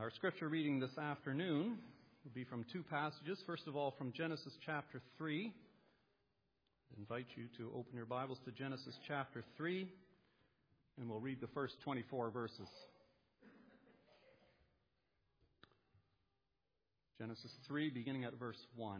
Our scripture reading this afternoon will be from two passages. First of all, from Genesis chapter 3. I invite you to open your Bibles to Genesis chapter 3, and we'll read the first 24 verses. Genesis 3, beginning at verse 1.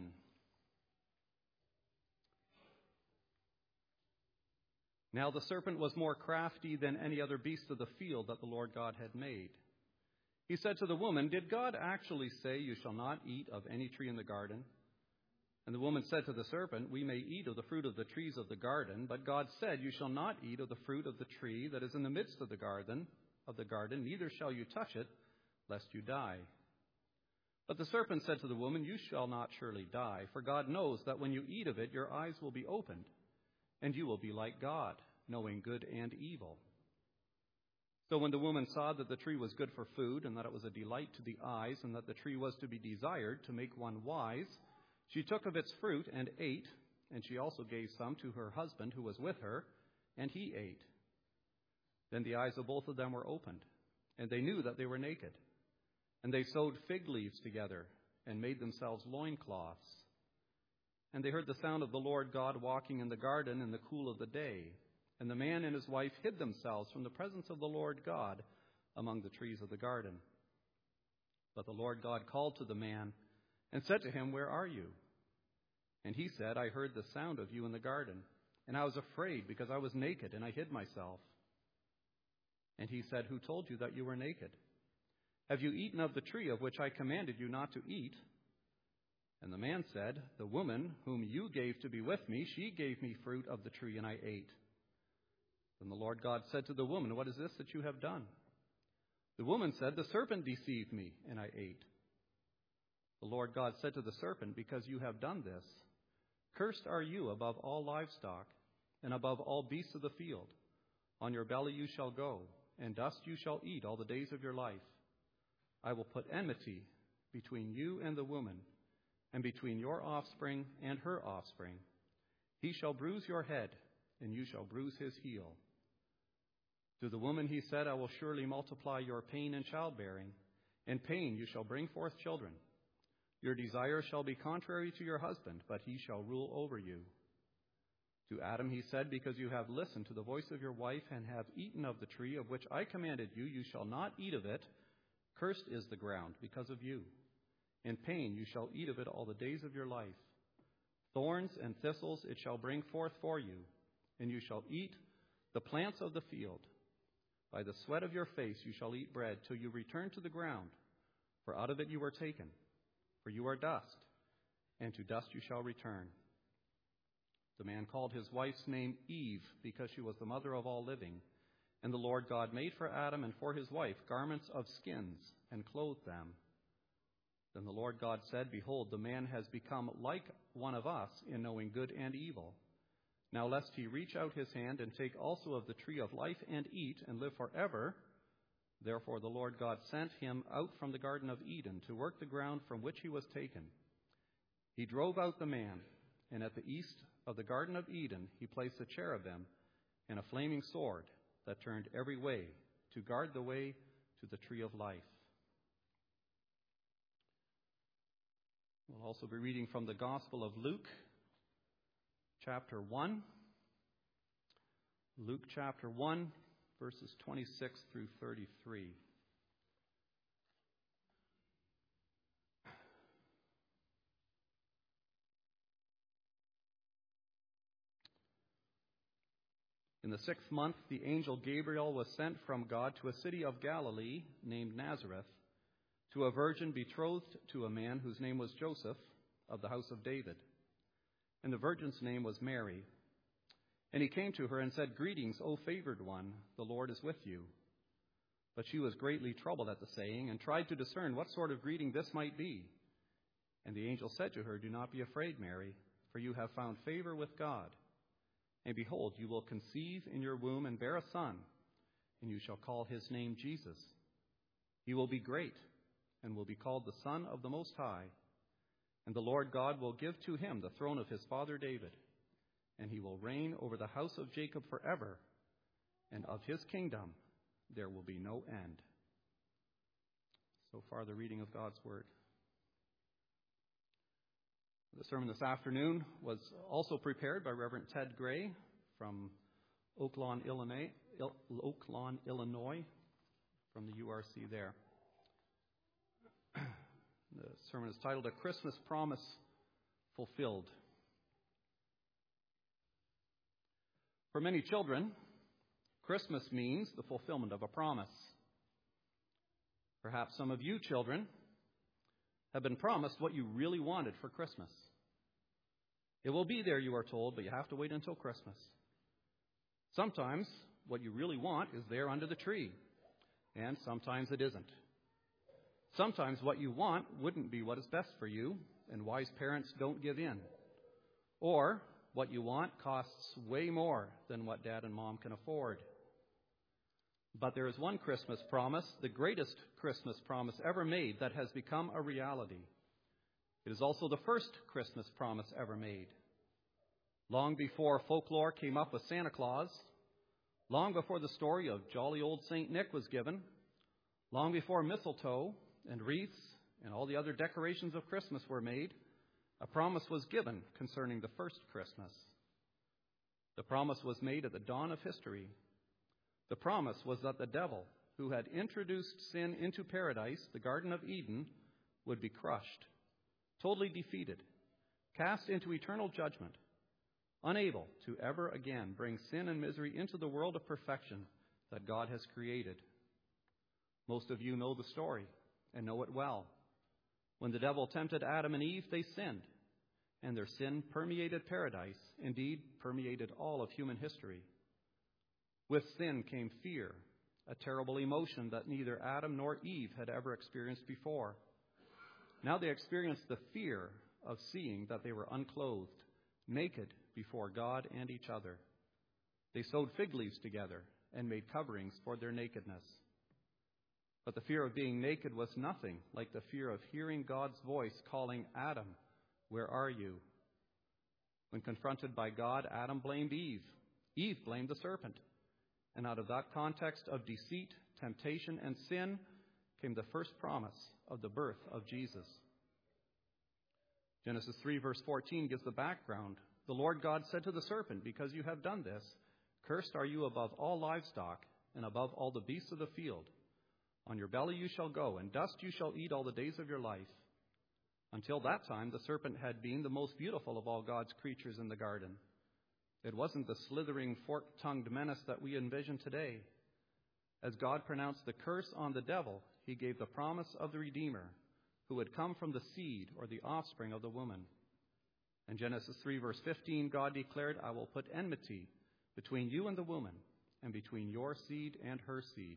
Now the serpent was more crafty than any other beast of the field that the Lord God had made. He said to the woman, "Did God actually say, 'You shall not eat of any tree in the garden'?" And the woman said to the serpent, "We may eat of the fruit of the trees of the garden, but God said, 'You shall not eat of the fruit of the tree that is in the midst of the garden, neither shall you touch it, lest you die.' But the serpent said to the woman, 'You shall not surely die, for God knows that when you eat of it, your eyes will be opened, and you will be like God, knowing good and evil.' So when the woman saw that the tree was good for food, and that it was a delight to the eyes, and that the tree was to be desired to make one wise, she took of its fruit and ate, and she also gave some to her husband who was with her, and he ate. Then the eyes of both of them were opened, and they knew that they were naked. And they sewed fig leaves together, and made themselves loincloths. And they heard the sound of the Lord God walking in the garden in the cool of the day. And the man and his wife hid themselves from the presence of the Lord God among the trees of the garden. But the Lord God called to the man and said to him, 'Where are you?' And he said, 'I heard the sound of you in the garden, and I was afraid because I was naked, and I hid myself.' And he said, 'Who told you that you were naked? Have you eaten of the tree of which I commanded you not to eat?' And the man said, 'The woman whom you gave to be with me, she gave me fruit of the tree, and I ate.' Then the Lord God said to the woman, 'What is this that you have done?' The woman said, 'The serpent deceived me, and I ate.' The Lord God said to the serpent, 'Because you have done this, cursed are you above all livestock, and above all beasts of the field. On your belly you shall go, and dust you shall eat all the days of your life. I will put enmity between you and the woman, and between your offspring and her offspring. He shall bruise your head, and you shall bruise his heel.' To the woman he said, 'I will surely multiply your pain in childbearing. In pain you shall bring forth children. Your desire shall be contrary to your husband, but he shall rule over you.' To Adam he said, 'Because you have listened to the voice of your wife, and have eaten of the tree of which I commanded you, you shall not eat of it. Cursed is the ground because of you. In pain you shall eat of it all the days of your life. Thorns and thistles it shall bring forth for you, and you shall eat the plants of the field. By the sweat of your face you shall eat bread, till you return to the ground, for out of it you were taken. For you are dust, and to dust you shall return.' The man called his wife's name Eve, because she was the mother of all living. And the Lord God made for Adam and for his wife garments of skins, and clothed them. Then the Lord God said, 'Behold, the man has become like one of us in knowing good and evil. Now lest he reach out his hand and take also of the tree of life and eat and live forever.' Therefore the Lord God sent him out from the Garden of Eden to work the ground from which he was taken. He drove out the man, and at the east of the Garden of Eden he placed a cherubim and a flaming sword that turned every way to guard the way to the tree of life." We'll also be reading from the Gospel of Luke, chapter 1. Luke chapter 1, verses 26 through 33. In the 6th month, the angel Gabriel was sent from God to a city of Galilee named Nazareth, to a virgin betrothed to a man whose name was Joseph, of the house of David. And the virgin's name was Mary. And he came to her and said, "Greetings, O favored one, the Lord is with you." But she was greatly troubled at the saying, and tried to discern what sort of greeting this might be. And the angel said to her, "Do not be afraid, Mary, for you have found favor with God. And behold, you will conceive in your womb and bear a son, and you shall call his name Jesus. He will be great, and will be called the Son of the Most High. And the Lord God will give to him the throne of his father David, and he will reign over the house of Jacob forever, and of his kingdom there will be no end." So far, the reading of God's Word. The sermon this afternoon was also prepared by Reverend Ted Gray from Oaklawn, Illinois, from the URC there. The sermon is titled, A Christmas Promise Fulfilled. For many children, Christmas means the fulfillment of a promise. Perhaps some of you children have been promised what you really wanted for Christmas. It will be there, you are told, but you have to wait until Christmas. Sometimes what you really want is there under the tree, and sometimes it isn't. Sometimes what you want wouldn't be what is best for you, and wise parents don't give in. Or what you want costs way more than what Dad and Mom can afford. But there is one Christmas promise, the greatest Christmas promise ever made, that has become a reality. It is also the first Christmas promise ever made. Long before folklore came up with Santa Claus, long before the story of jolly old St. Nick was given, long before mistletoe and wreaths and all the other decorations of Christmas were made, a promise was given concerning the first Christmas. The promise was made at the dawn of history. The promise was that the devil, who had introduced sin into paradise, the Garden of Eden, would be crushed, totally defeated, cast into eternal judgment, unable to ever again bring sin and misery into the world of perfection that God has created. Most of you know the story and know it well. When the devil tempted Adam and Eve, they sinned, and their sin permeated paradise, indeed permeated all of human history. With sin came fear, a terrible emotion that neither Adam nor Eve had ever experienced before. Now they experienced the fear of seeing that they were unclothed, naked before God and each other. They sewed fig leaves together and made coverings for their nakedness. But the fear of being naked was nothing like the fear of hearing God's voice calling, Adam, where are you? When confronted by God, Adam blamed Eve. Eve blamed the serpent. And out of that context of deceit, temptation, and sin came the first promise of the birth of Jesus. Genesis 3 verse 14 gives the background. The Lord God said to the serpent, because you have done this, cursed are you above all livestock and above all the beasts of the field. On your belly you shall go, and dust you shall eat all the days of your life. Until that time, the serpent had been the most beautiful of all God's creatures in the garden. It wasn't the slithering, fork-tongued menace that we envision today. As God pronounced the curse on the devil, he gave the promise of the Redeemer, who would come from the seed or the offspring of the woman. In Genesis 3 verse 15, God declared, I will put enmity between you and the woman, and between your seed and her seed.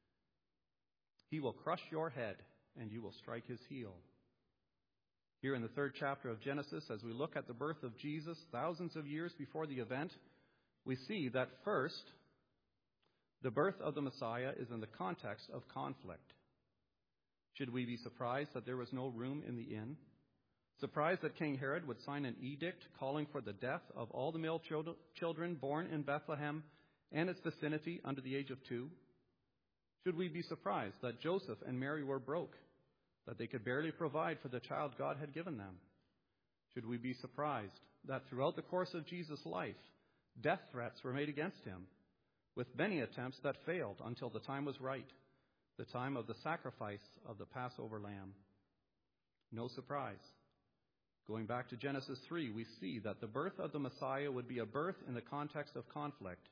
He will crush your head, and you will strike his heel. Here in the third chapter of Genesis, as we look at the birth of Jesus thousands of years before the event, we see that first, the birth of the Messiah is in the context of conflict. Should we be surprised that there was no room in the inn? Surprised that King Herod would sign an edict calling for the death of all the male children born in Bethlehem and its vicinity under the age of 2? Should we be surprised that Joseph and Mary were broke, that they could barely provide for the child God had given them? Should we be surprised that throughout the course of Jesus' life, death threats were made against him, with many attempts that failed until the time was right, the time of the sacrifice of the Passover lamb? No surprise. Going back to Genesis 3, we see that the birth of the Messiah would be a birth in the context of conflict.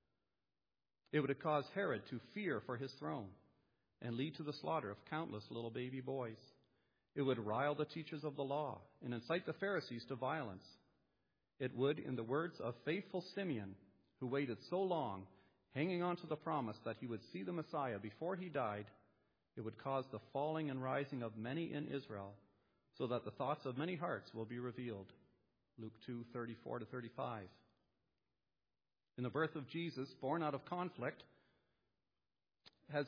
It would have caused Herod to fear for his throne and lead to the slaughter of countless little baby boys. It would rile the teachers of the law and incite the Pharisees to violence. It would, in the words of faithful Simeon, who waited so long, hanging on to the promise that he would see the Messiah before he died, it would cause the falling and rising of many in Israel, so that the thoughts of many hearts will be revealed. Luke 2:34-35. In the birth of Jesus, born out of conflict, has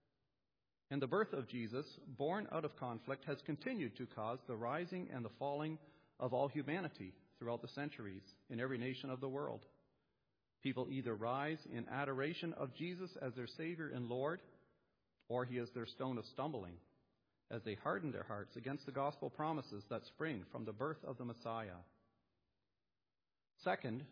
continued to cause the rising and the falling of all humanity throughout the centuries in every nation of the world. People either rise in adoration of Jesus as their Savior and Lord, or he is their stone of stumbling. as they hardened their hearts against the gospel promises that spring from the birth of the Messiah. Second,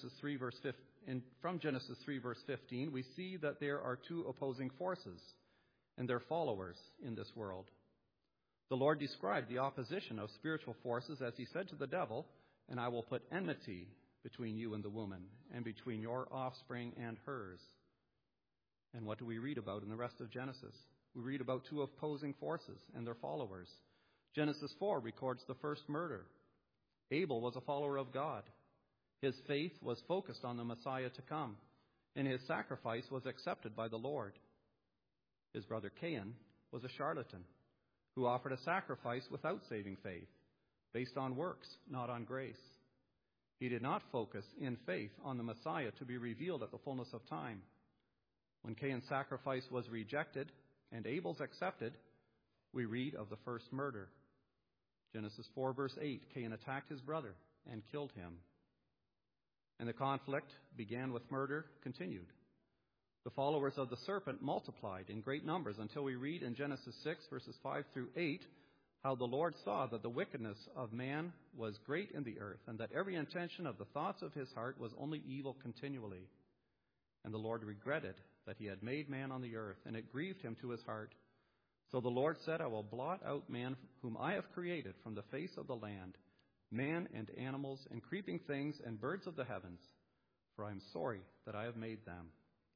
from Genesis 3, verse 15, we see that there are two opposing forces and their followers in this world. The Lord described the opposition of spiritual forces as he said to the devil, "And I will put enmity between you and the woman, and between your offspring and hers." And what do we read about in the rest of Genesis? We read about two opposing forces and their followers. Genesis 4 records the first murder. Abel was a follower of God. His faith was focused on the Messiah to come, and his sacrifice was accepted by the Lord. His brother Cain was a charlatan who offered a sacrifice without saving faith, based on works, not on grace. He did not focus in faith on the Messiah to be revealed at the fullness of time. When Cain's sacrifice was rejected and Abel's accepted, we read of the first murder. Genesis 4, verse 8, Cain attacked his brother and killed him. And the conflict began with murder, continued. The followers of the serpent multiplied in great numbers until we read in Genesis 6, verses 5 through 8, how the Lord saw that the wickedness of man was great in the earth, and that every intention of the thoughts of his heart was only evil continually. And the Lord regretted that he had made man on the earth, and it grieved him to his heart. So the Lord said, "I will blot out man whom I have created from the face of the land, man and animals and creeping things and birds of the heavens, for I am sorry that I have made them."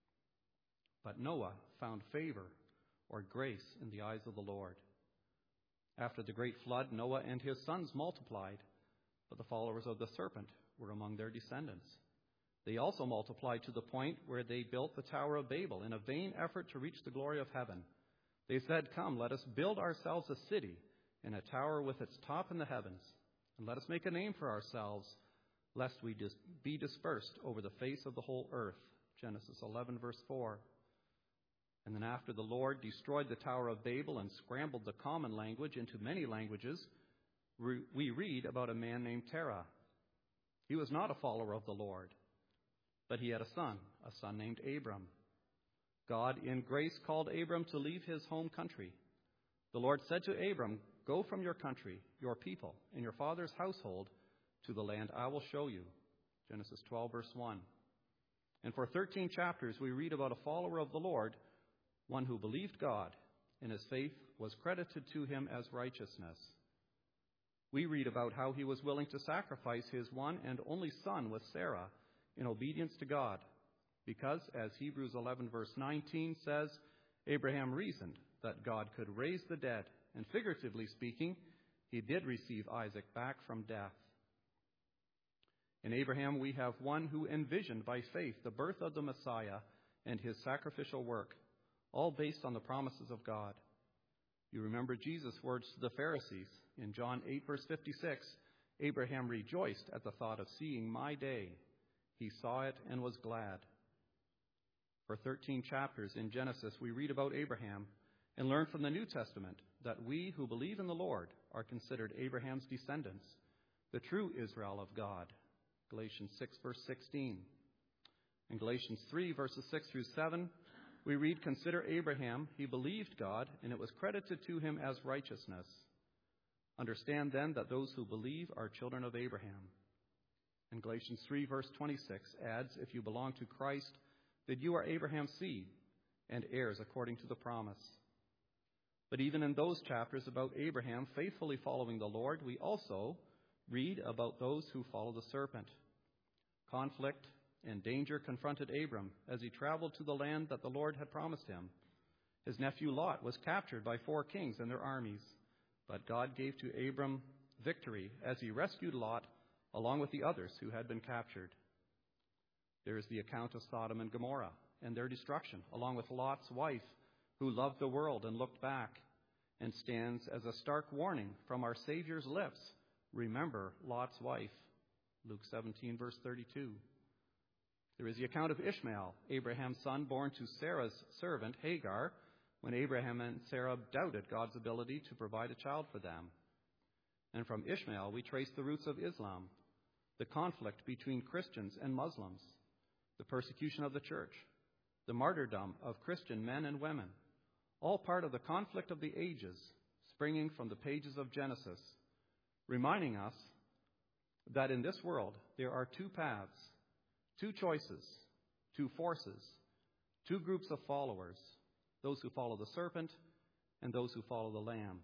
But Noah found favor or grace in the eyes of the Lord. After the great flood, Noah and his sons multiplied, but the followers of the serpent were among their descendants. They also multiplied to the point where they built the Tower of Babel in a vain effort to reach the glory of heaven. They said, "Come, let us build ourselves a city and a tower with its top in the heavens, and let us make a name for ourselves, lest we be dispersed over the face of the whole earth." Genesis 11, verse 4. And then after the Lord destroyed the Tower of Babel and scrambled the common language into many languages, we read about a man named Terah. He was not a follower of the Lord, but he had a son named Abram. God in grace called Abram to leave his home country. The Lord said to Abram, "Go from your country, your people, and your father's household to the land I will show you." Genesis 12, verse 1. And for 13 chapters we read about a follower of the Lord, one who believed God, and his faith was credited to him as righteousness. We read about how he was willing to sacrifice his one and only son with Sarah in obedience to God, because, as Hebrews 11, verse 19 says, Abraham reasoned that God could raise the dead, and figuratively speaking, he did receive Isaac back from death. In Abraham, we have one who envisioned by faith the birth of the Messiah and his sacrificial work, all based on the promises of God. You remember Jesus' words to the Pharisees in John 8, verse 56, "Abraham rejoiced at the thought of seeing my day. He saw it and was glad." For 13 chapters in Genesis, we read about Abraham and learn from the New Testament that we who believe in the Lord are considered Abraham's descendants, the true Israel of God. Galatians 6, verse 16. In Galatians 3, verses 6 through 7, we read, "Consider Abraham, he believed God, and it was credited to him as righteousness. Understand then that those who believe are children of Abraham." And Galatians 3, verse 26 adds, "If you belong to Christ, that you are Abraham's seed and heirs according to the promise." But even in those chapters about Abraham faithfully following the Lord, we also read about those who follow the serpent. Conflict and danger confronted Abram as he traveled to the land that the Lord had promised him. His nephew Lot was captured by 4 kings and their armies, but God gave to Abram victory as he rescued Lot along with the others who had been captured. There is the account of Sodom and Gomorrah and their destruction, along with Lot's wife, who loved the world and looked back, and stands as a stark warning from our Savior's lips. Remember Lot's wife. Luke 17, verse 32. There is the account of Ishmael, Abraham's son, born to Sarah's servant, Hagar, when Abraham and Sarah doubted God's ability to provide a child for them. And from Ishmael, we trace the roots of Islam, the conflict between Christians and Muslims, the persecution of the church, the martyrdom of Christian men and women, all part of the conflict of the ages, springing from the pages of Genesis, reminding us that in this world there are two paths, two choices, two forces, two groups of followers, those who follow the serpent and those who follow the Lamb.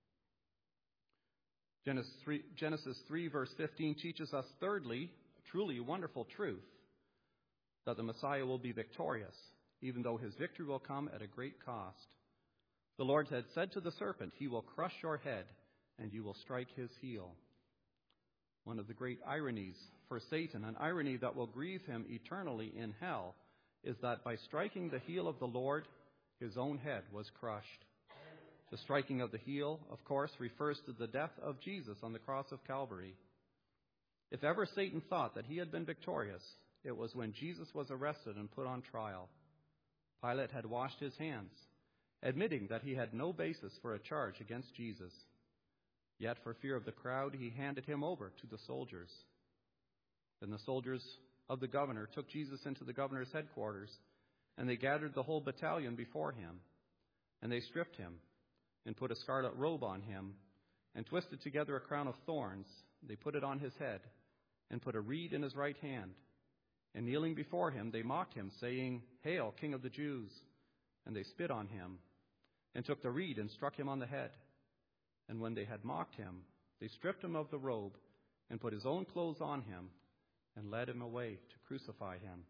Genesis 3 verse 15 teaches us, thirdly, a truly wonderful truth, that the Messiah will be victorious, even though his victory will come at a great cost. The Lord had said to the serpent, "He will crush your head, and you will strike his heel." One of the great ironies for Satan, an irony that will grieve him eternally in hell, is that by striking the heel of the Lord, his own head was crushed. The striking of the heel, of course, refers to the death of Jesus on the cross of Calvary. If ever Satan thought that he had been victorious, it was when Jesus was arrested and put on trial. Pilate had washed his hands, admitting that he had no basis for a charge against Jesus. Yet for fear of the crowd, he handed him over to the soldiers. Then the soldiers of the governor took Jesus into the governor's headquarters, and they gathered the whole battalion before him. And they stripped him and put a scarlet robe on him and twisted together a crown of thorns. They put it on his head and put a reed in his right hand. And kneeling before him, they mocked him, saying, "Hail, King of the Jews!" And they spit on him and took the reed and struck him on the head. And when they had mocked him, they stripped him of the robe and put his own clothes on him and led him away to crucify him.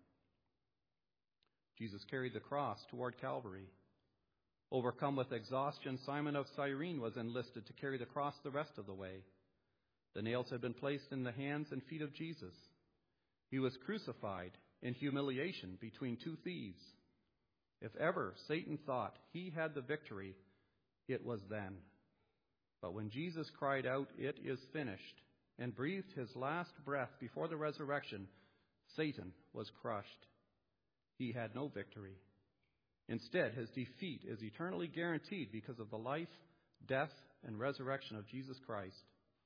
Jesus carried the cross toward Calvary. Overcome with exhaustion, Simon of Cyrene was enlisted to carry the cross the rest of the way. The nails had been placed in the hands and feet of Jesus. He was crucified in humiliation between two thieves. If ever Satan thought he had the victory, it was then. But when Jesus cried out, "It is finished," and breathed his last breath before the resurrection, Satan was crushed. He had no victory. Instead, his defeat is eternally guaranteed because of the life, death, and resurrection of Jesus Christ.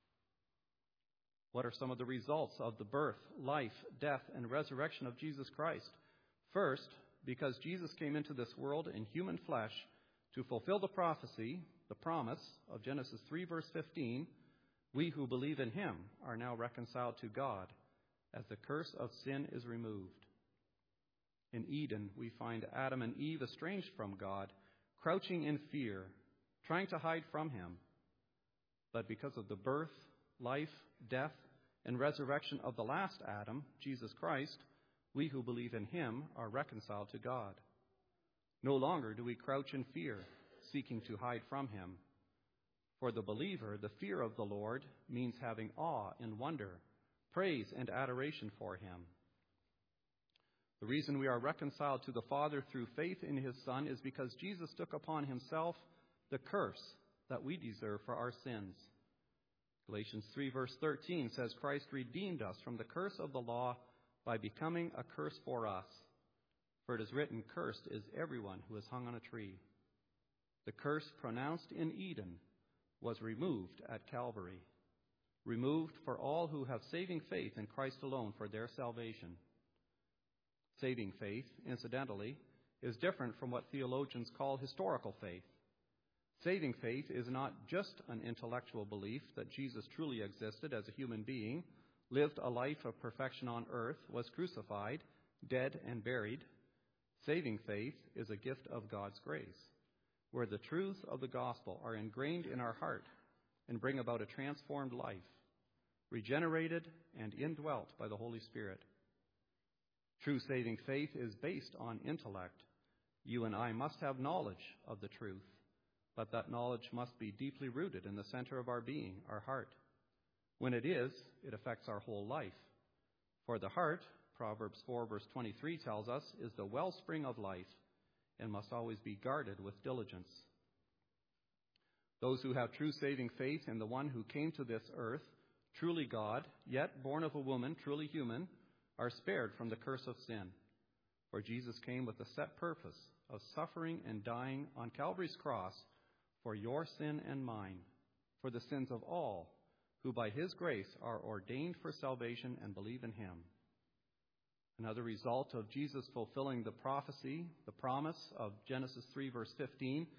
What are some of the results of the birth, life, death, and resurrection of Jesus Christ? First, because Jesus came into this world in human flesh to fulfill the prophecy, the promise of Genesis 3 verse 15, we who believe in him are now reconciled to God, as the curse of sin is removed. In Eden, we find Adam and Eve estranged from God, crouching in fear, trying to hide from him. But because of the birth, life, death, and resurrection of the last Adam, Jesus Christ, we who believe in him are reconciled to God. No longer do we crouch in fear, seeking to hide from him. For the believer, the fear of the Lord means having awe and wonder, praise and adoration for him. The reason we are reconciled to the Father through faith in his Son is because Jesus took upon himself the curse that we deserve for our sins. Galatians 3 verse 13 says Christ redeemed us from the curse of the law by becoming a curse for us. For it is written, "Cursed is everyone who is hung on a tree." The curse pronounced in Eden was removed at Calvary, removed for all who have saving faith in Christ alone for their salvation. Saving faith, incidentally, is different from what theologians call historical faith. Saving faith is not just an intellectual belief that Jesus truly existed as a human being, lived a life of perfection on earth, was crucified, dead, and buried. Saving faith is a gift of God's grace, where the truths of the gospel are ingrained in our heart and bring about a transformed life, regenerated and indwelt by the Holy Spirit. True saving faith is based on intellect. You and I must have knowledge of the truth, but that knowledge must be deeply rooted in the center of our being, our heart. When it is, it affects our whole life. For the heart, Proverbs 4 verse 23 tells us, is the wellspring of life and must always be guarded with diligence. Those who have true saving faith in the one who came to this earth, truly God, yet born of a woman, truly human, are spared from the curse of sin. For Jesus came with the set purpose of suffering and dying on Calvary's cross for your sin and mine, for the sins of all who by his grace are ordained for salvation and believe in him. Another result of Jesus fulfilling the prophecy, the promise of Genesis 3 verse 15,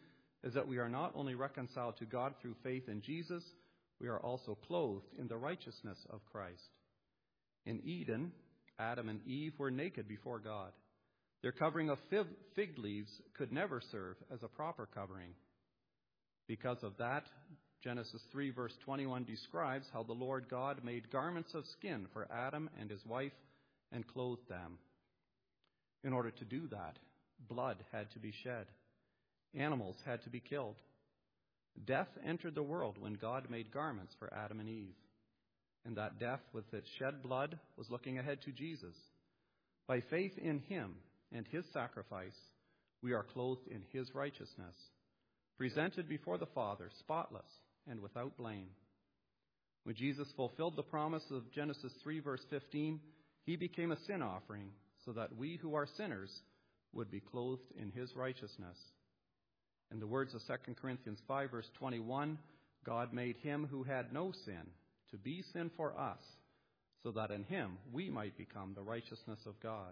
is that we are not only reconciled to God through faith in Jesus, we are also clothed in the righteousness of Christ. In Eden, Adam and Eve were naked before God. Their covering of fig leaves could never serve as a proper covering. Because of that, Genesis 3 verse 21 describes how the Lord God made garments of skin for Adam and his wife and clothed them. In order to do that, blood had to be shed. Animals had to be killed. Death entered the world when God made garments for Adam and Eve. And that death with its shed blood was looking ahead to Jesus. By faith in him and his sacrifice, we are clothed in his righteousness, presented before the Father, spotless and without blame. When Jesus fulfilled the promise of Genesis 3 verse 15, he became a sin offering so that we who are sinners would be clothed in his righteousness. In the words of 2 Corinthians 5 verse 21, God made him who had no sin to be sin for us, so that in him we might become the righteousness of God.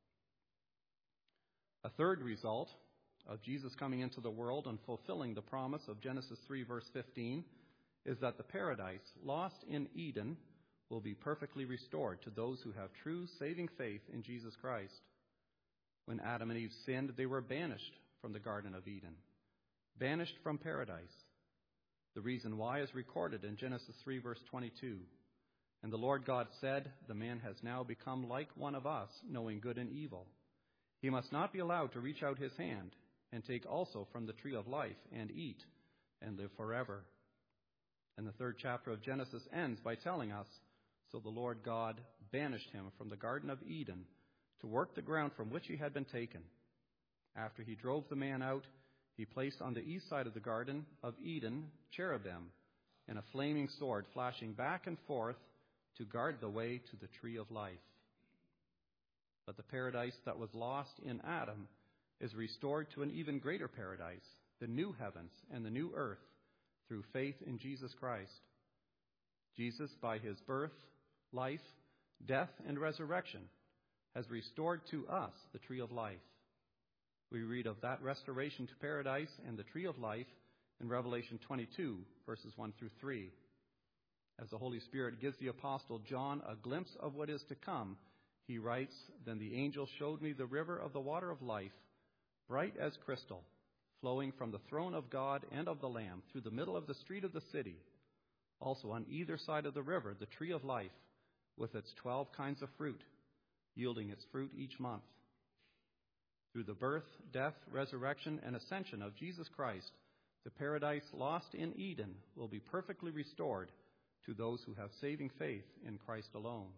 A third result of Jesus coming into the world and fulfilling the promise of Genesis 3 verse 15 is that the paradise lost in Eden will be perfectly restored to those who have true saving faith in Jesus Christ. When Adam and Eve sinned, they were banished from the Garden of Eden, banished from paradise. The reason why is recorded in Genesis 3 verse 22. And the Lord God said, "The man has now become like one of us, knowing good and evil. He must not be allowed to reach out his hand and take also from the tree of life and eat and live forever." And the third chapter of Genesis ends by telling us, so the Lord God banished him from the Garden of Eden to work the ground from which he had been taken. After he drove the man out, he placed on the east side of the Garden of Eden cherubim and a flaming sword flashing back and forth to guard the way to the tree of life. But the paradise that was lost in Adam is restored to an even greater paradise, the new heavens and the new earth, through faith in Jesus Christ. Jesus, by his birth, life, death, and resurrection, has restored to us the tree of life. We read of that restoration to paradise and the tree of life in Revelation 22, verses 1 through 3. As the Holy Spirit gives the Apostle John a glimpse of what is to come, he writes, "Then the angel showed me the river of the water of life, bright as crystal, flowing from the throne of God and of the Lamb through the middle of the street of the city. Also on either side of the river, the tree of life, with its 12 kinds of fruit, yielding its fruit each month." Through the birth, death, resurrection, and ascension of Jesus Christ, the paradise lost in Eden will be perfectly restored to those who have saving faith in Christ alone.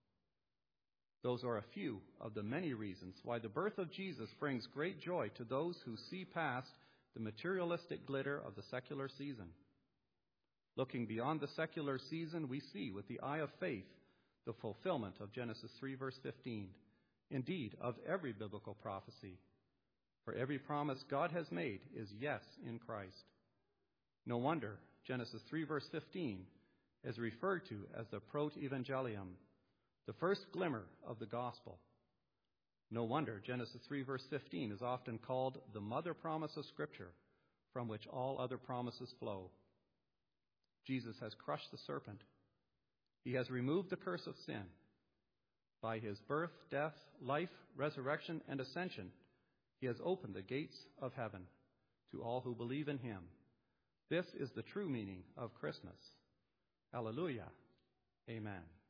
Those are a few of the many reasons why the birth of Jesus brings great joy to those who see past the materialistic glitter of the secular season. Looking beyond the secular season, we see with the eye of faith the fulfillment of Genesis 3 verse 15. Indeed, of every biblical prophecy. For every promise God has made is yes in Christ. No wonder Genesis 3 verse 15 is referred to as the proto-evangelium, the first glimmer of the gospel. No wonder Genesis 3 verse 15 is often called the mother promise of Scripture, from which all other promises flow. Jesus has crushed the serpent. He has removed the curse of sin. By his birth, death, life, resurrection, and ascension, he has opened the gates of heaven to all who believe in him. This is the true meaning of Christmas. Hallelujah. Amen.